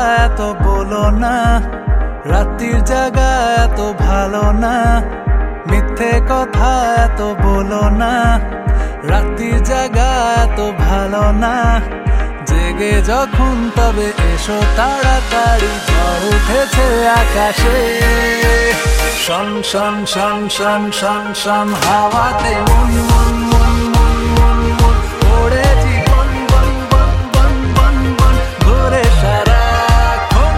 এত বলো না, রাত্রির জায়গা এত ভালো না, মিথ্যে কথা এত বলো না, রাত্রির জায়গা এত ভালো না। জেগে যখন তবে এসো তাড়াতাড়ি, ঝড় উঠেছে আকাশে। শন শন শন শন শন শন হাওয়াতে মন মন মন মন মন মন ওড়ে জীবন বন বন বন বন বন ঘুরে সারাক্ষণ।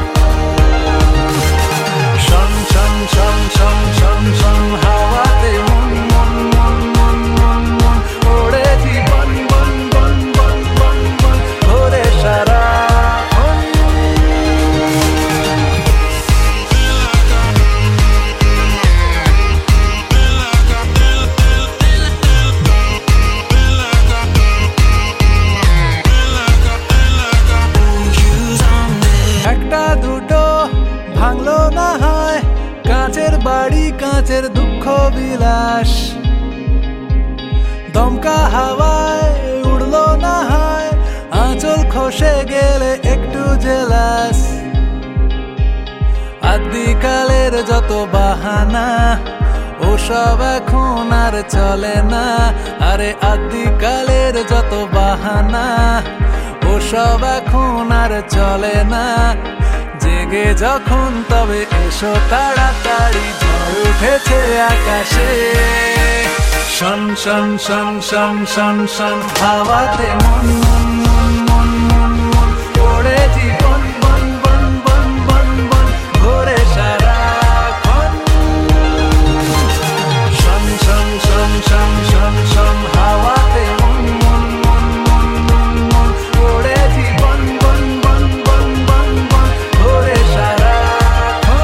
শন শন শন শন শন শন হাওয়াতে মন মন মন মন মন মন ওড়ে জীবন বন বন বন বন বন ঘুরে সারাক্ষণ। একটা দুটো ভাঙলো না হয় কাঁচের বাড়ি, কাঁচের দুঃখ বিলাস, দমকা হাওয়ায় উড়লো না হয় আঁচল খসে গেলে একটু জেলাস। আদিকালের যত বাহানা ওসব এখন আর চলে না, আরে আদিকালের যত বাহানা ওসব এখন আর চলে না। জেগে যখন তবে এসো তাড়াতাড়ি, ঝড় উঠেছে আকাশে। শন শন শন শন শন শন হাওয়াতে মন মন মন মন মন মন ওড়ে জীবন বন বন বন বন বন ঘুরে সারাক্ষণ। শন শন শন শন শন শন হাওয়াতে মন মন মন মন মন মন ওড়ে জীবন বন বন বন বন বন ঘুরে সারাক্ষণ।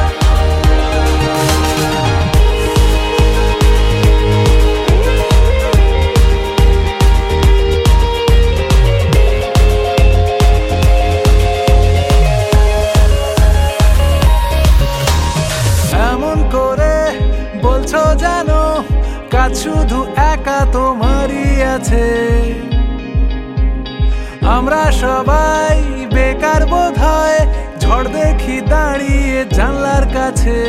এমন করে বলছো জানো কাজ শুধু একা তোমারই আছে, আমরা সবাই বেকার বোধ হয় ঝড় দেখি দাঁড়িয়ে জানলার কাছে।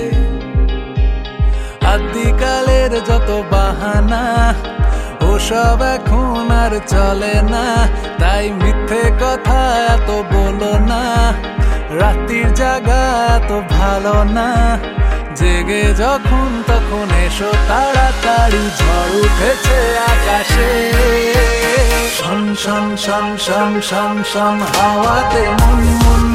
আদিকালের যত বাহানা ওসব এখন আর চলে না, তাই মিথ্যে কথা এত বলো না, রাত্রির জায়গা এত ভালো না। জেগে যখন তখন এসো তাড়াতাড়ি, ঝড় উঠেছে আকাশে। শন শন শন শন শন শন হাওয়াতে মন মন